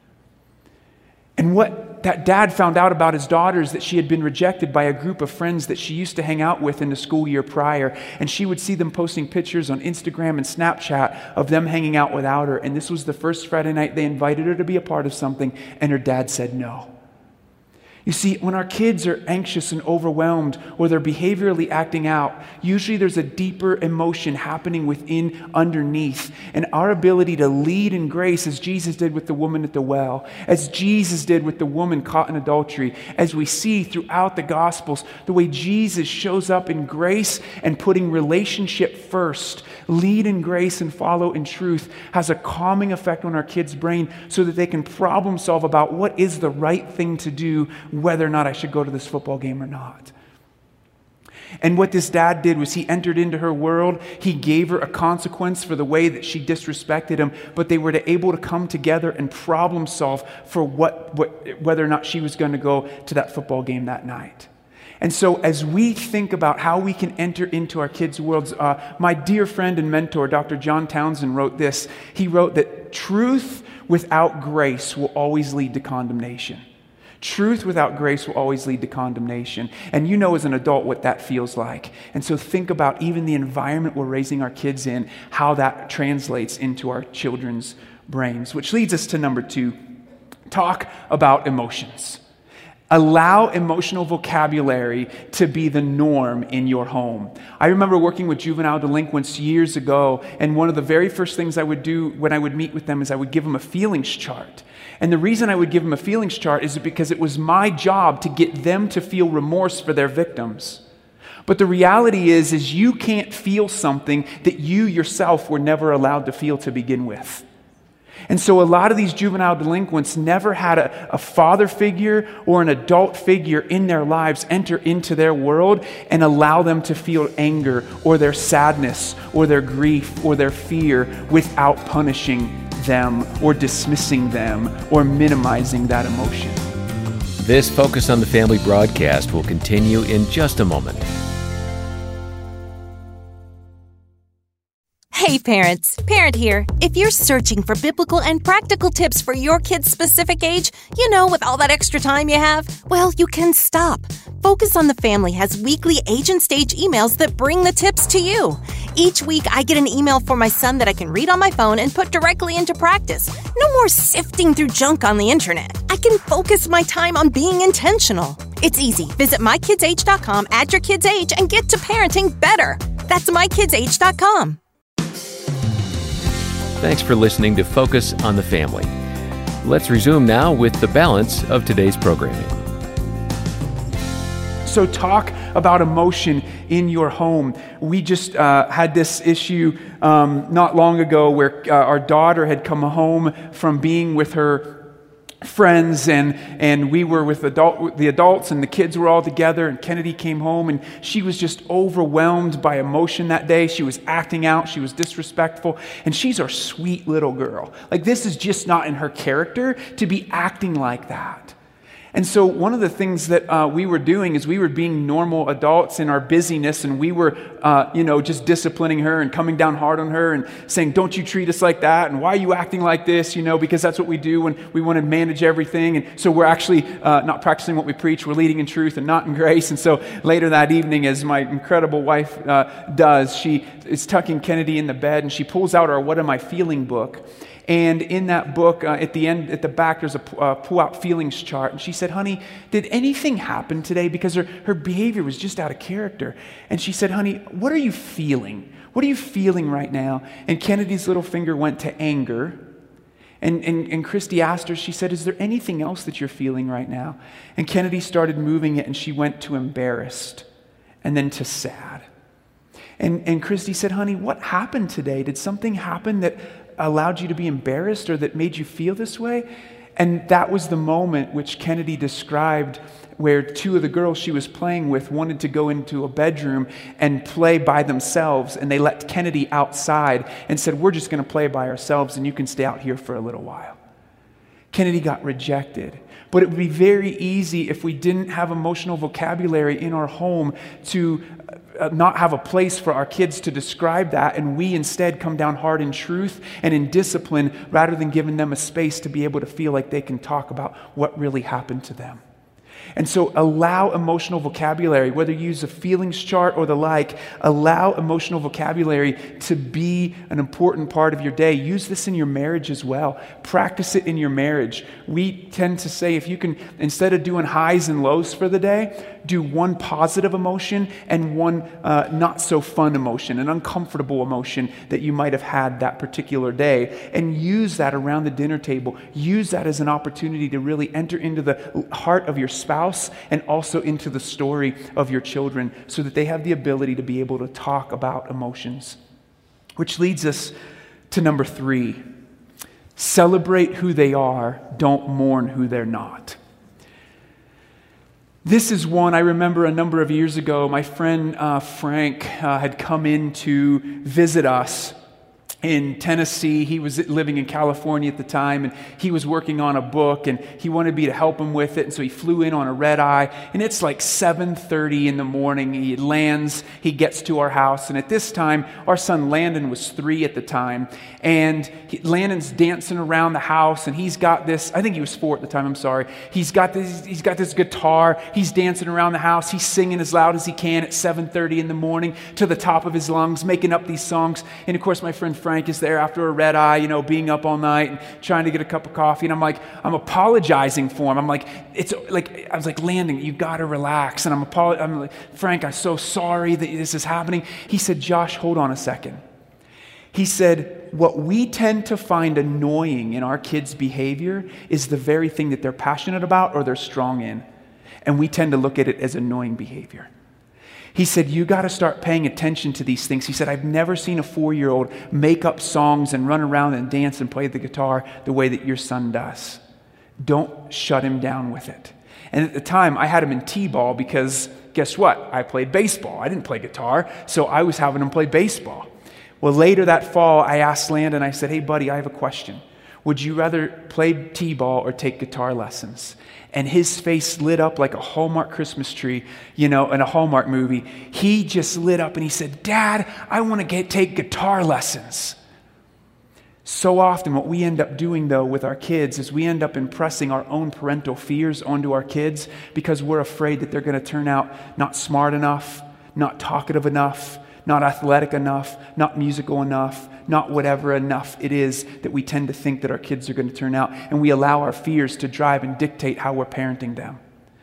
And what that dad found out about his daughter is that she had been rejected by a group of friends that she used to hang out with in the school year prior. And she would see them posting pictures on Instagram and Snapchat of them hanging out without her. And this was the first Friday night they invited her to be a part of something, and her dad said no. You see, when our kids are anxious and overwhelmed or they're behaviorally acting out, usually there's a deeper emotion happening within underneath. And our ability to lead in grace, as Jesus did with the woman at the well, as Jesus did with the woman caught in adultery, as we see throughout the Gospels, the way Jesus shows up in grace and putting relationship first, lead in grace and follow in truth, has a calming effect on our kids' brain so that they can problem solve about what is the right thing to do, whether or not I should go to this football game or not. And what this dad did was he entered into her world. He gave her a consequence for the way that she disrespected him, but they were able to come together and problem solve for whether or not she was going to go to that football game that night. And so as we think about how we can enter into our kids' worlds, my dear friend and mentor, Dr. John Townsend, wrote this. He wrote that truth without grace will always lead to condemnation. Truth without grace will always lead to condemnation. And you know as an adult what that feels like. And so think about even the environment we're raising our kids in, how that translates into our children's brains. Which leads us to number 2, talk about emotions. Allow emotional vocabulary to be the norm in your home. I remember working with juvenile delinquents years ago, and one of the very first things I would do when I would meet with them is I would give them a feelings chart. And the reason I would give them a feelings chart is because it was my job to get them to feel remorse for their victims. But the reality is you can't feel something that you yourself were never allowed to feel to begin with. And so a lot of these juvenile delinquents never had a father figure or an adult figure in their lives enter into their world and allow them to feel anger or their sadness or their grief or their fear without punishing them or dismissing them or minimizing that emotion. This Focus on the Family broadcast will continue in just a moment. Hey parents, Parent here. If you're searching for biblical and practical tips for your kid's specific age, with all that extra time you have, well, you can stop. Focus on the Family has weekly age and stage emails that bring the tips to you. Each week, I get an email for my son that I can read on my phone and put directly into practice. No more sifting through junk on the internet. I can focus my time on being intentional. It's easy. Visit mykidsage.com, add your kid's age, and get to parenting better. That's mykidsage.com. Thanks for listening to Focus on the Family. Let's resume now with the balance of today's programming. So talk about emotion in your home. We just had this issue not long ago where our daughter had come home from being with her friends, and we were with the adults, and the kids were all together, and Kennedy came home, and she was just overwhelmed by emotion that day. She was acting out, she was disrespectful, and she's our sweet little girl. Like, this is just not in her character to be acting like that. And so one of the things that we were doing is we were being normal adults in our busyness, and we were, just disciplining her and coming down hard on her and saying, don't you treat us like that, and why are you acting like this, because that's what we do when we want to manage everything. And so we're actually not practicing what we preach. We're leading in truth and not in grace. And so later that evening, as my incredible wife does, she is tucking Kennedy in the bed, and she pulls out our What Am I Feeling book. And in that book, at the end, at the back, there's a pull-out feelings chart. And she said, honey, did anything happen today? Because her behavior was just out of character. And she said, honey, what are you feeling? What are you feeling right now? And Kennedy's little finger went to anger. And Christy asked her, she said, is there anything else that you're feeling right now? And Kennedy started moving it, and she went to embarrassed and then to sad. And Christy said, honey, what happened today? Did something happen that allowed you to be embarrassed or that made you feel this way? And that was the moment which Kennedy described where two of the girls she was playing with wanted to go into a bedroom and play by themselves, and they let Kennedy outside and said, we're just going to play by ourselves and you can stay out here for a little while. Kennedy got rejected. But it would be very easy if we didn't have emotional vocabulary in our home to not have a place for our kids to describe that, and we instead come down hard in truth and in discipline rather than giving them a space to be able to feel like they can talk about what really happened to them. And so allow emotional vocabulary, whether you use a feelings chart or the like, allow emotional vocabulary to be an important part of your day. Use this in your marriage as well. Practice it in your marriage. We tend to say if you can, instead of doing highs and lows for the day, do one positive emotion and one not so fun emotion, an uncomfortable emotion that you might have had that particular day, and use that around the dinner table. Use that as an opportunity to really enter into the heart of your spouse and also into the story of your children so that they have the ability to be able to talk about emotions. Which leads us to number 3. Celebrate who they are, don't mourn who they're not. This is one I remember a number of years ago. My friend Frank had come in to visit us in Tennessee. He was living in California at the time, and he was working on a book, and he wanted me to help him with it, and so he flew in on a red eye, and it's like 7:30 in the morning. He lands, he gets to our house, and at this time, our son Landon was 3 at the time, and Landon's dancing around the house, and he's got this, I think he was 4 at the time, I'm sorry. He's got this guitar, he's dancing around the house, he's singing as loud as he can at 7:30 in the morning to the top of his lungs, making up these songs, and of course my friend Frank is there after a red eye, being up all night and trying to get a cup of coffee. And I'm apologizing for him. I was like, Landon, you got to relax. And I'm like, Frank, I'm so sorry that this is happening. He said, Josh, hold on a second. He said, what we tend to find annoying in our kids' behavior is the very thing that they're passionate about or they're strong in. And we tend to look at it as annoying behavior. He said, you got to start paying attention to these things. He said, I've never seen a 4-year-old make up songs and run around and dance and play the guitar the way that your son does. Don't shut him down with it. And at the time, I had him in t-ball because guess what? I played baseball. I didn't play guitar, so I was having him play baseball. Well, later that fall, I asked Landon, I said, hey, buddy, I have a question. Would you rather play t-ball or take guitar lessons? And his face lit up like a Hallmark Christmas tree, in a Hallmark movie. He just lit up and he said, Dad, I want to take guitar lessons. So often what we end up doing, though, with our kids is we end up impressing our own parental fears onto our kids because we're afraid that they're going to turn out not smart enough, not talkative enough, not athletic enough, not musical enough, not whatever enough it is that we tend to think that our kids are going to turn out, and we allow our fears to drive and dictate how we're parenting them.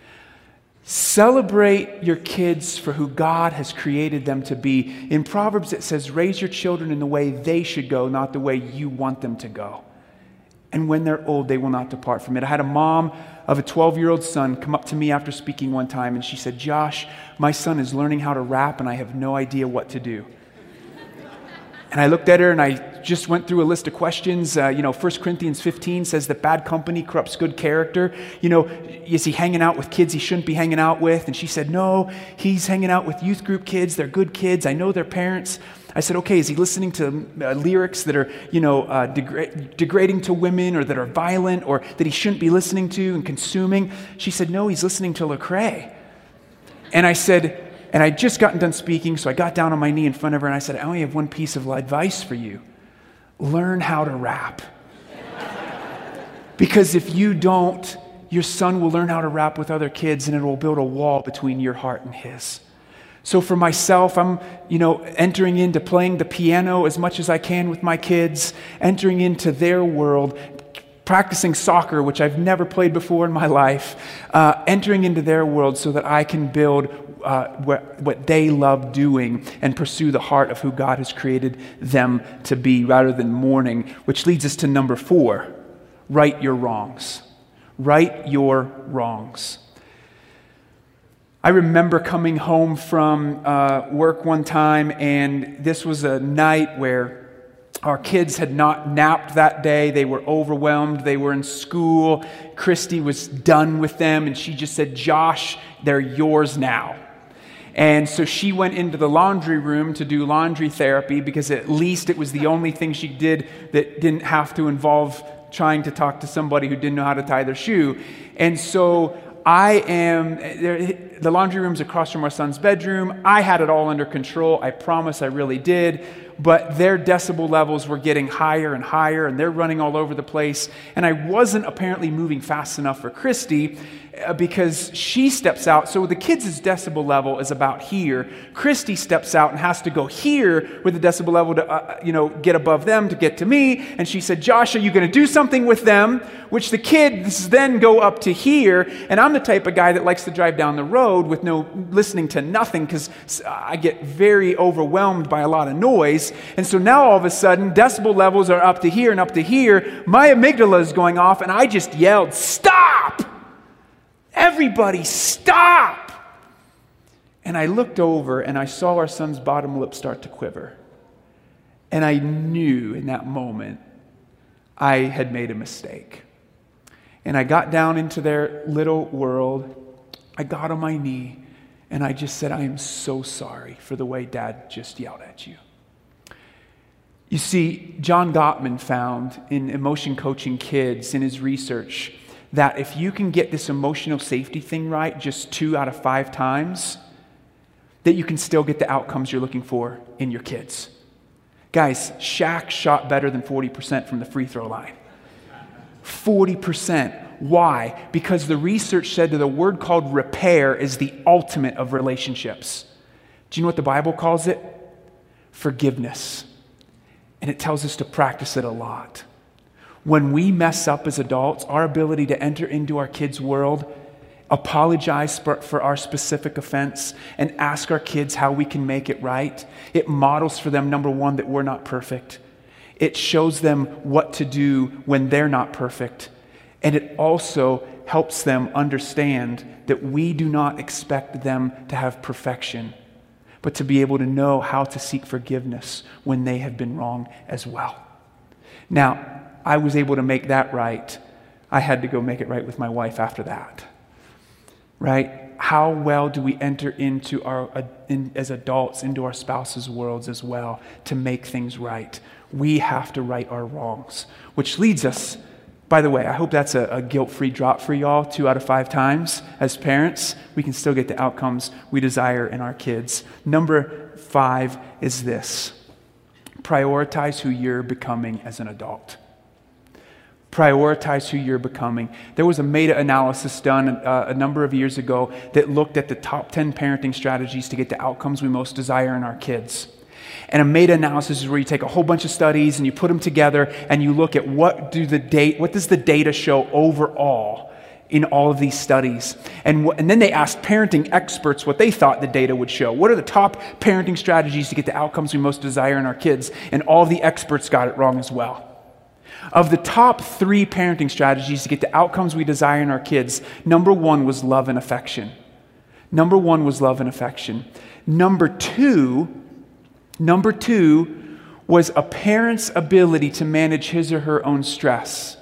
Celebrate your kids for who God has created them to be. In Proverbs it says, raise your children in the way they should go, not the way you want them to go. And when they're old, they will not depart from it. I had a mom of a 12-year-old son come up to me after speaking one time, and she said, Josh, my son is learning how to rap, and I have no idea what to do. And I looked at her, and I just went through a list of questions. 1 Corinthians 15 says that bad company corrupts good character. Is he hanging out with kids he shouldn't be hanging out with? And she said, no, he's hanging out with youth group kids. They're good kids. I know their parents. I said, okay, is he listening to lyrics that are, degrading to women or that are violent or that he shouldn't be listening to and consuming? She said, no, he's listening to Lecrae. And I said, and I'd just gotten done speaking, so I got down on my knee in front of her and I said, I only have one piece of advice for you. Learn how to rap. Because if you don't, your son will learn how to rap with other kids and it will build a wall between your heart and his. So for myself, I'm, entering into playing the piano as much as I can with my kids, entering into their world, practicing soccer, which I've never played before in my life, entering into their world so that I can build what they love doing and pursue the heart of who God has created them to be rather than mourning, which leads us to number 4. Right your wrongs. Right your wrongs. I remember coming home from work one time, and this was a night where our kids had not napped that day. They were overwhelmed. They were in school. Christy was done with them, and she just said, Josh, they're yours now. And so she went into the laundry room to do laundry therapy because at least it was the only thing she did that didn't have to involve trying to talk to somebody who didn't know how to tie their shoe. And so the laundry room's across from our son's bedroom. I had it all under control. I promise I really did. But their decibel levels were getting higher and higher, and they're running all over the place. And I wasn't apparently moving fast enough for Christy because she steps out. So the kids' decibel level is about here. Christy steps out and has to go here with the decibel level to, get above them to get to me. And she said, Josh, are you going to do something with them? Which the kids then go up to here. And I'm the type of guy that likes to drive down the road with listening to nothing because I get very overwhelmed by a lot of noise. And so now all of a sudden, decibel levels are up to here and up to here. My amygdala is going off, and I just yelled, stop! Everybody stop! And I looked over, and I saw our son's bottom lip start to quiver. And I knew in that moment I had made a mistake. And I got down into their little world. I got on my knee, and I just said, I am so sorry for the way Dad just yelled at you. You see, John Gottman found in emotion coaching kids in his research that if you can get this emotional safety thing right just 2 out of 5 times, that you can still get the outcomes you're looking for in your kids. Guys, Shaq shot better than 40% from the free throw line. 40%. Why? Because the research said that a word called repair is the ultimate of relationships. Do you know what the Bible calls it? Forgiveness. And it tells us to practice it a lot. When we mess up as adults, our ability to enter into our kids' world, apologize for our specific offense, and ask our kids how we can make it right, it models for them, number 1, that we're not perfect. It shows them what to do when they're not perfect. And it also helps them understand that we do not expect them to have perfection, but to be able to know how to seek forgiveness when they have been wrong as well. Now, I was able to make that right. I had to go make it right with my wife after that. Right? How well do we enter into as adults, into our spouses' worlds as well to make things right? We have to right our wrongs, which leads us, by the way, I hope that's a guilt-free drop for y'all 2 out of 5 times. As parents, we can still get the outcomes we desire in our kids. Number 5 is this. Prioritize who you're becoming as an adult. Prioritize who you're becoming. There was a meta-analysis done a number of years ago that looked at the top 10 parenting strategies to get the outcomes we most desire in our kids. And a meta-analysis is where you take a whole bunch of studies and you put them together and you look at what does the data show overall in all of these studies. And then they asked parenting experts what they thought the data would show. What are the top parenting strategies to get the outcomes we most desire in our kids? And all the experts got it wrong as well. Of the top 3 parenting strategies to get the outcomes we desire in our kids, number 1 was love and affection. Number 2 was a parent's ability to manage his or her own stress.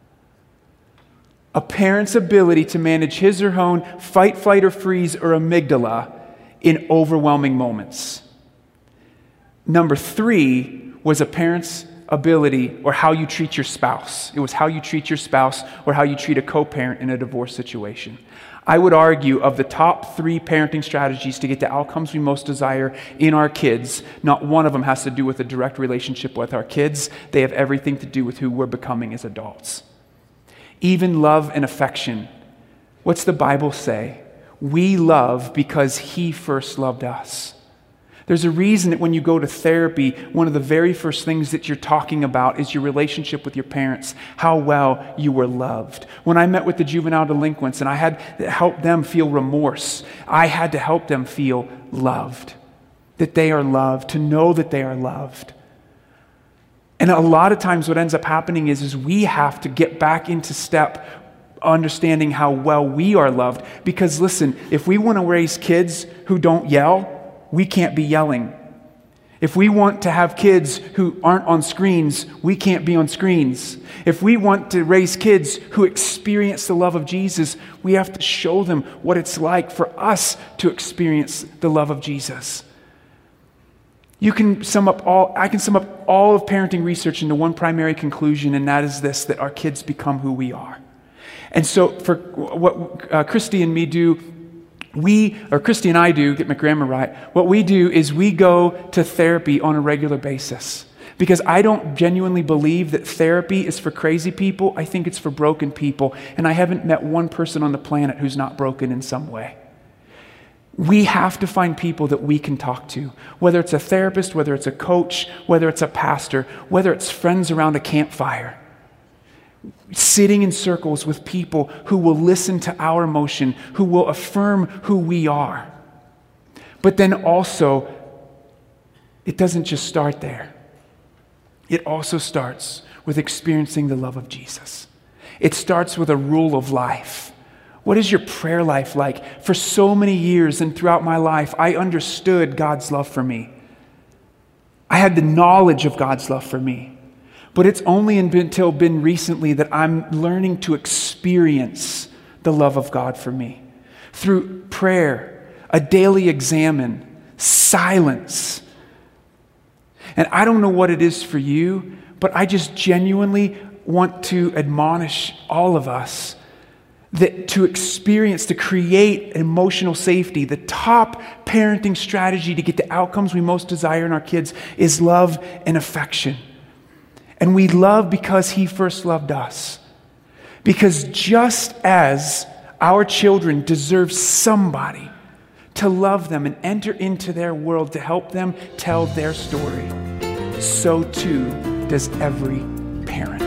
A parent's ability to manage his or her own fight, flight, or freeze or amygdala in overwhelming moments. Number 3 was a parent's ability or how you treat your spouse. It was how you treat your spouse or how you treat a co-parent in a divorce situation. I would argue of the top 3 parenting strategies to get the outcomes we most desire in our kids, not one of them has to do with a direct relationship with our kids. They have everything to do with who we're becoming as adults. Even love and affection. What's the Bible say? We love because He first loved us. There's a reason that when you go to therapy, one of the very first things that you're talking about is your relationship with your parents, how well you were loved. When I met with the juvenile delinquents and I had to help them feel remorse, I had to help them feel loved, that they are loved, to know that they are loved. And a lot of times what ends up happening is we have to get back into step understanding how well we are loved. Because listen, if we want to raise kids who don't yell, we can't be yelling. If we want to have kids who aren't on screens, we can't be on screens. If we want to raise kids who experience the love of Jesus, we have to show them what it's like for us to experience the love of Jesus. I can sum up all of parenting research into one primary conclusion, and that is this, that our kids become who we are. And so for what Christy and me do, Christy and I do, get my grammar right, what we do is we go to therapy on a regular basis. Because I don't genuinely believe that therapy is for crazy people. I think it's for broken people. And I haven't met one person on the planet who's not broken in some way. We have to find people that we can talk to, whether it's a therapist, whether it's a coach, whether it's a pastor, whether it's friends around a campfire. Sitting in circles with people who will listen to our emotion, who will affirm who we are. But then also, it doesn't just start there. It also starts with experiencing the love of Jesus. It starts with a rule of life. What is your prayer life like? For so many years and throughout my life, I understood God's love for me. I had the knowledge of God's love for me. But it's only until been recently that I'm learning to experience the love of God for me. Through prayer, a daily examine, silence. And I don't know what it is for you, but I just genuinely want to admonish all of us that to experience, to create emotional safety, the top parenting strategy to get the outcomes we most desire in our kids is love and affection. And we love because He first loved us. Because just as our children deserve somebody to love them and enter into their world to help them tell their story, so too does every parent.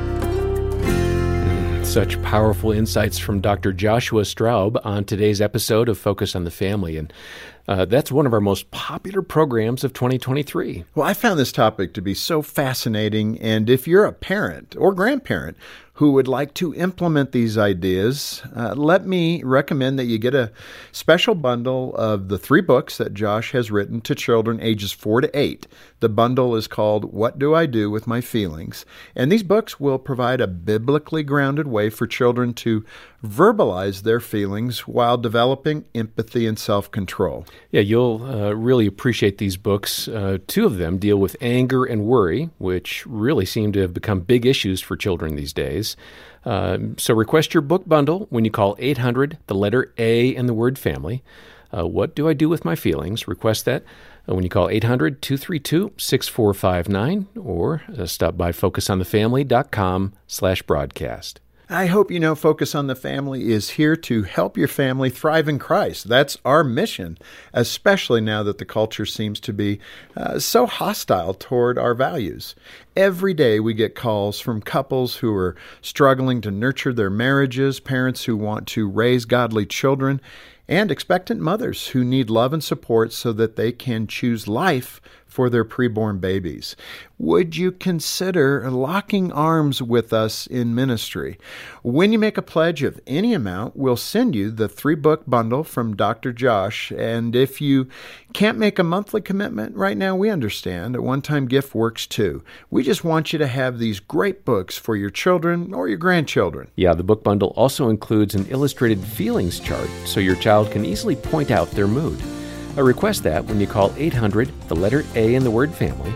Such powerful insights from Dr. Joshua Straub on today's episode of Focus on the Family. And that's one of our most popular programs of 2023. Well, I found this topic to be so fascinating. And if you're a parent or grandparent who would like to implement these ideas, let me recommend that you get a special bundle of the 3 books that Josh has written to children ages 4 to 8. The bundle is called What Do I Do with My Feelings? And these books will provide a biblically grounded way for children to verbalize their feelings while developing empathy and self-control. Yeah, you'll really appreciate these books. 2 of them deal with anger and worry, which really seem to have become big issues for children these days. So request your book bundle when you call 800, the letter A and the word family. What do I do with my feelings? Request that when you call 800-232-6459 or stop by focusonthefamily.com/broadcast. I hope you know Focus on the Family is here to help your family thrive in Christ. That's our mission, especially now that the culture seems to be so hostile toward our values. Every day we get calls from couples who are struggling to nurture their marriages, parents who want to raise godly children, and expectant mothers who need love and support so that they can choose life for their preborn babies. Would you consider locking arms with us in ministry? When you make a pledge of any amount, we'll send you the 3-book bundle from Dr. Josh. And if you can't make a monthly commitment right now, we understand. A one-time gift works too. We just want you to have these great books for your children or your grandchildren. Yeah, the book bundle also includes an illustrated feelings chart so your child can easily point out their mood. I request that when you call 800, the letter A in the word family,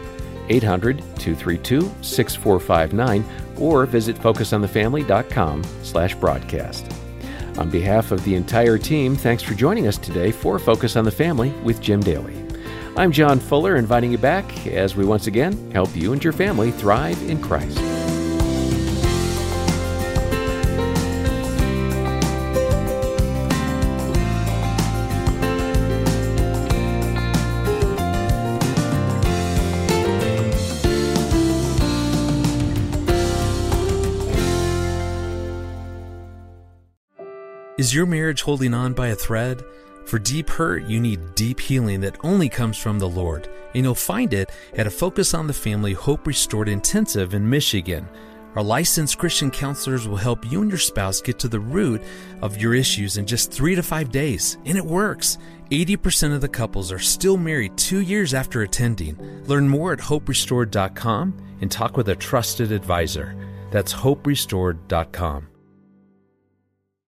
800-232-6459, or visit focusonthefamily.com/broadcast. On behalf of the entire team, thanks for joining us today for Focus on the Family with Jim Daly. I'm John Fuller, inviting you back as we once again help you and your family thrive in Christ. Is your marriage holding on by a thread? For deep hurt, you need deep healing that only comes from the Lord. And you'll find it at a Focus on the Family Hope Restored Intensive in Michigan. Our licensed Christian counselors will help you and your spouse get to the root of your issues in just 3 to 5 days. And it works. 80% of the couples are still married 2 years after attending. Learn more at hoperestored.com and talk with a trusted advisor. That's hoperestored.com.